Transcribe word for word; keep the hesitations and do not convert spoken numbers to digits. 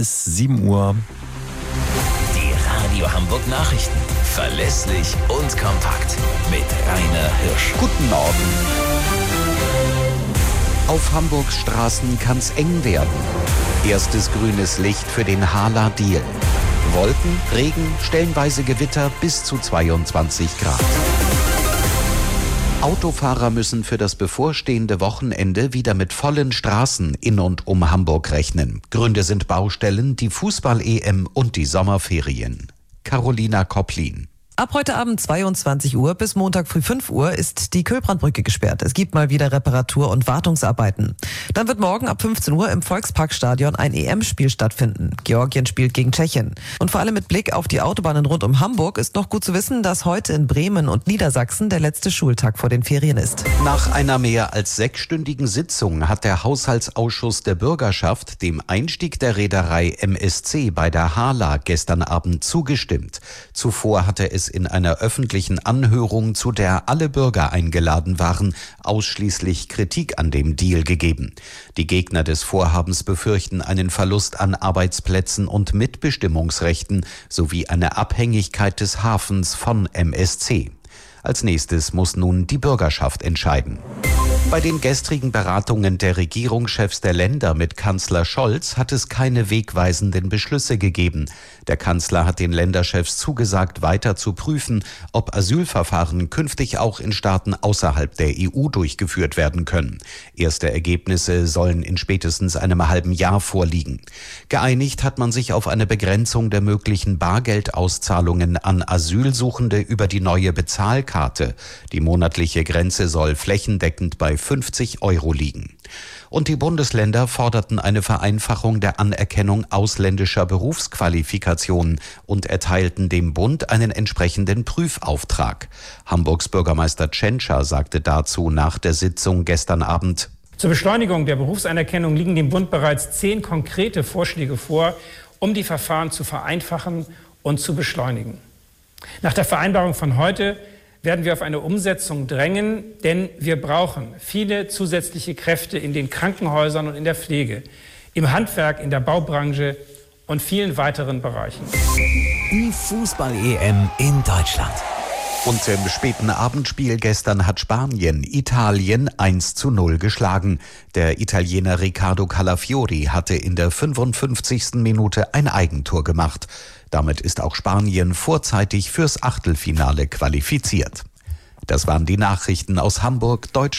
ist sieben Uhr. Die Radio Hamburg Nachrichten. Verlässlich und kompakt. Mit Rainer Hirsch. Guten Morgen. Auf Hamburgs Straßen kann's eng werden. Erstes grünes Licht für den Hala-Deal. Wolken, Regen, stellenweise Gewitter bis zu zweiundzwanzig Grad. Autofahrer müssen für das bevorstehende Wochenende wieder mit vollen Straßen in und um Hamburg rechnen. Gründe sind Baustellen, die Fußball-E M und die Sommerferien. Carolina Kopplin. Ab heute Abend zweiundzwanzig Uhr bis Montag früh fünf Uhr ist die Kühlbrandbrücke gesperrt. Es gibt mal wieder Reparatur- und Wartungsarbeiten. Dann wird morgen ab fünfzehn Uhr im Volksparkstadion ein E M-Spiel stattfinden. Georgien spielt gegen Tschechien. Und vor allem mit Blick auf die Autobahnen rund um Hamburg ist noch gut zu wissen, dass heute in Bremen und Niedersachsen der letzte Schultag vor den Ferien ist. Nach einer mehr als sechsstündigen Sitzung hat der Haushaltsausschuss der Bürgerschaft dem Einstieg der Reederei M S C bei der Hala gestern Abend zugestimmt. Zuvor hatte es in einer öffentlichen Anhörung, zu der alle Bürger eingeladen waren, ausschließlich Kritik an dem Deal gegeben. Die Gegner des Vorhabens befürchten einen Verlust an Arbeitsplätzen und Mitbestimmungsrechten sowie eine Abhängigkeit des Hafens von M S C. Als nächstes muss nun die Bürgerschaft entscheiden. Bei den gestrigen Beratungen der Regierungschefs der Länder mit Kanzler Scholz hat es keine wegweisenden Beschlüsse gegeben. Der Kanzler hat den Länderchefs zugesagt, weiter zu prüfen, ob Asylverfahren künftig auch in Staaten außerhalb der E U durchgeführt werden können. Erste Ergebnisse sollen in spätestens einem halben Jahr vorliegen. Geeinigt hat man sich auf eine Begrenzung der möglichen Bargeldauszahlungen an Asylsuchende über die neue Bezahlkarte. Die monatliche Grenze soll flächendeckend bei fünfzig Euro liegen. Und die Bundesländer forderten eine Vereinfachung der Anerkennung ausländischer Berufsqualifikationen und erteilten dem Bund einen entsprechenden Prüfauftrag. Hamburgs Bürgermeister Tschentscher sagte dazu nach der Sitzung gestern Abend: Zur Beschleunigung der Berufsanerkennung liegen dem Bund bereits zehn konkrete Vorschläge vor, um die Verfahren zu vereinfachen und zu beschleunigen. Nach der Vereinbarung von heute werden wir auf eine Umsetzung drängen, denn wir brauchen viele zusätzliche Kräfte in den Krankenhäusern und in der Pflege, im Handwerk, in der Baubranche und vielen weiteren Bereichen. Die Fußball-E M in Deutschland. Und im späten Abendspiel gestern hat Spanien Italien eins zu null geschlagen. Der Italiener Riccardo Calafiori hatte in der fünfundfünfzigsten Minute ein Eigentor gemacht. Damit ist auch Spanien vorzeitig fürs Achtelfinale qualifiziert. Das waren die Nachrichten aus Hamburg, Deutschland.